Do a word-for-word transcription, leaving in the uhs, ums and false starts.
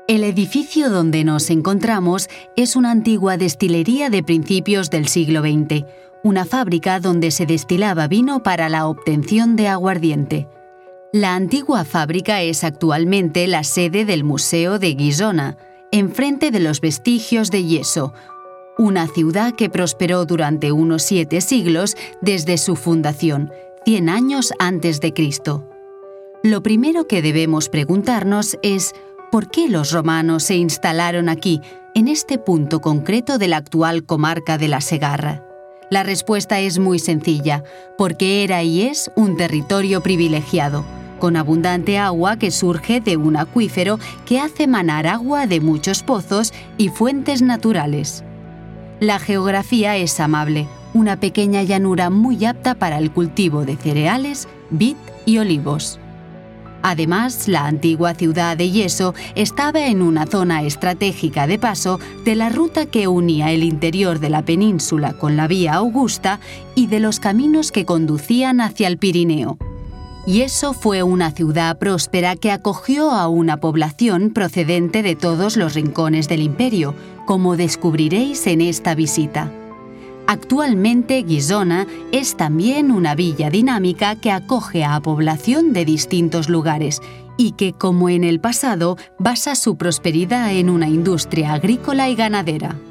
El edificio donde nos encontramos es una antigua destilería de principios del siglo veinte, una fábrica donde se destilaba vino para la obtención de aguardiente. La antigua fábrica es actualmente la sede del Museo de Gisona, enfrente de los vestigios de Yeso, una ciudad que prosperó durante unos siete siglos desde su fundación, cien años antes de Cristo. Lo primero que debemos preguntarnos es ¿por qué los romanos se instalaron aquí, en este punto concreto de la actual comarca de la Segarra? La respuesta es muy sencilla, porque era y es un territorio privilegiado, con abundante agua que surge de un acuífero que hace manar agua de muchos pozos y fuentes naturales. La geografía es amable, una pequeña llanura muy apta para el cultivo de cereales, vid y olivos. Además, la antigua ciudad de Yeso estaba en una zona estratégica de paso de la ruta que unía el interior de la península con la Vía Augusta y de los caminos que conducían hacia el Pirineo. Yeso fue una ciudad próspera que acogió a una población procedente de todos los rincones del imperio, como descubriréis en esta visita. Actualmente Gisona es también una villa dinámica que acoge a población de distintos lugares y que, como en el pasado, basa su prosperidad en una industria agrícola y ganadera.